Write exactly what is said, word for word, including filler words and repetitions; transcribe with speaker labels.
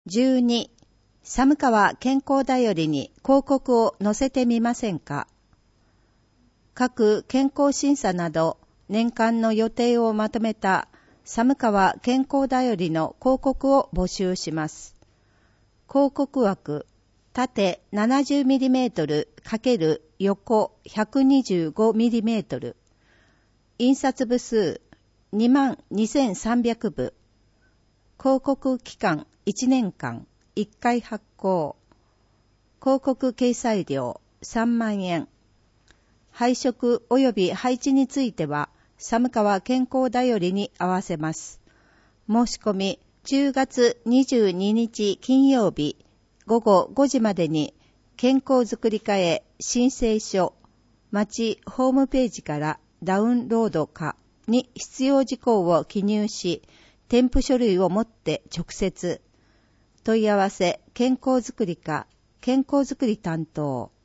Speaker 1: じゅうに、寒川健康だよりに広告を載せてみませんか。各健康審査など年間の予定をまとめた寒川健康だよりの広告を募集します。広告枠、縦 ななじゅうミリメートル×横 ひゃくにじゅうごミリメートル、印刷部数 にまんにせんさんびゃくぶ、広告期間いちねんかん、いっかい発行。広告掲載料さんまんえん。配色及び配置については、寒川健康だよりに合わせます。申し込みじゅうがつにじゅうににち金曜日ごごごじまでに健康づくり課へ申請書、町ホームページからダウンロードかに必要事項を記入し、添付書類を持って直接。問い合わせ健康づくり課健康づくり担当